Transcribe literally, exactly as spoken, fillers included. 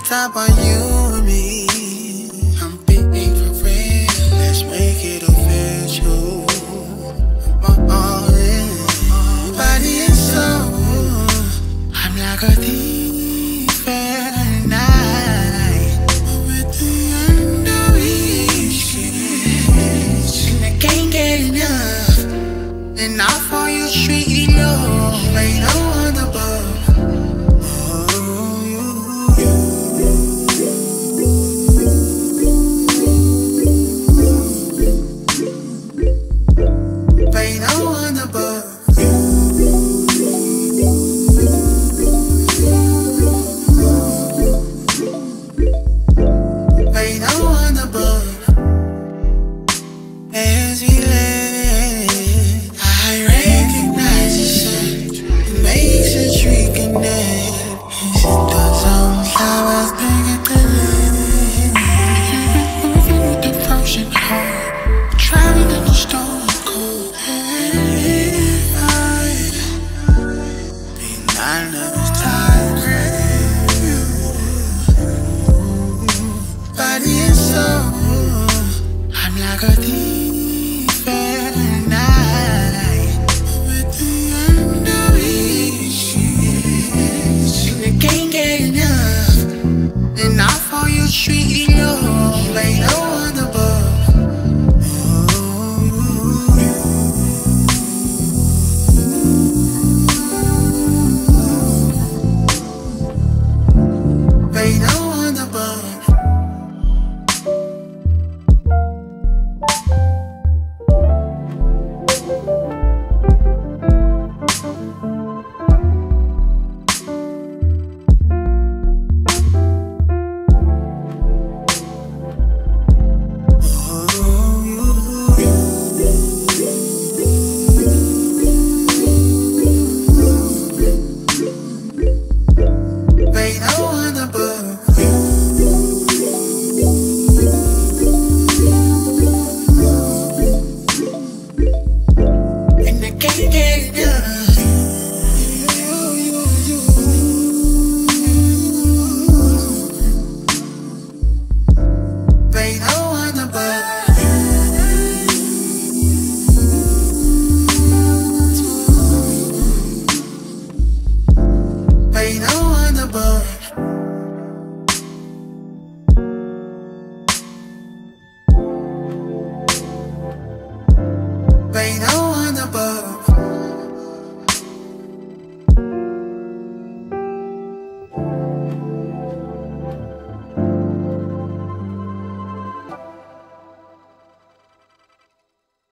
top on you and me. I'm beating for real, let's make it official. I'm all in, body and soul. I'm like a thief at night, with the under each kiss, and I can't get enough. And I for you treat you low, ain't no one above. Ain't no one above. Ain't no one above. As we land, I recognize the sun. It makes a tree connect. It does some flowers bring it to life. Devotion heart, traveling in the storm. I never tired, body and soul. I'm like a thief at night, with the under each kiss, and I can't get enough. And I for you treat you low, ain't no one above. Ain't no one above. Ain't no one above. And I can't get enough. Ain't no